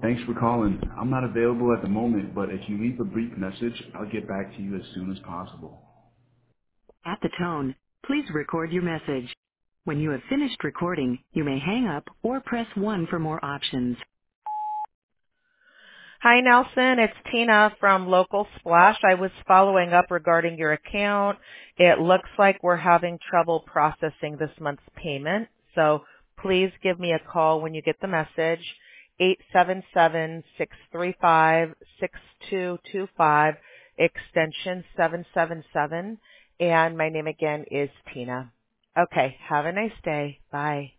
Thanks for calling. I'm not available at the moment, but if you leave a brief message, I'll get back to you as soon as possible. At the tone, please record your message. When you have finished recording, you may hang up or press 1 for more options. Hi, Nelson. It's Tina from Local Splash. I was following up regarding your account. It looks like we're having trouble processing this month's payment, so please give me a call when you get the message, 877-635-6225, extension 777, and my name again is Tina. Okay, have a nice day. Bye.